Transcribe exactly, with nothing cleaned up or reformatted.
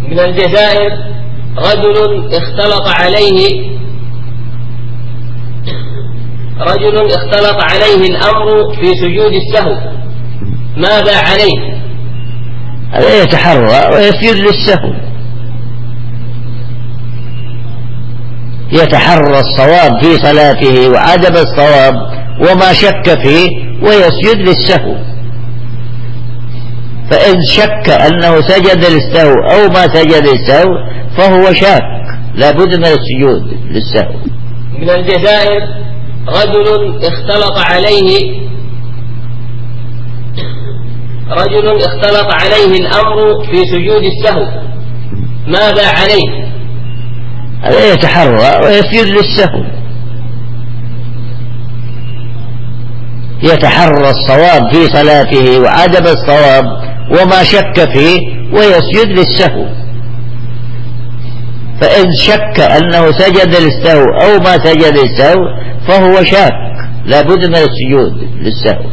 من الجزائر رجل اختلط عليه رجل اختلط عليه الأمر في سجود السهو، ماذا عليه؟ عليه يتحرى ويسجد للسهو، يتحرى الصواب في صلاته وعدم الصواب وما شك فيه ويسجد للسهو. فإن شك أنه سجد للسهو أو ما سجد للسهو فهو شاك، لا بد من السجود للسهو. من الجزائر رجل اختلط عليه رجل اختلط عليه الأمر في سجود السهو، ماذا عليه؟ عليه يتحرى ويسجد للسهو، يتحرى الصواب في صلاته وعدم الصواب وما شك فيه ويسجد للسهو. فإن شك أنه سجد للسهو أو ما سجد للسهو فهو شاك، لا بد من السجود للسهو.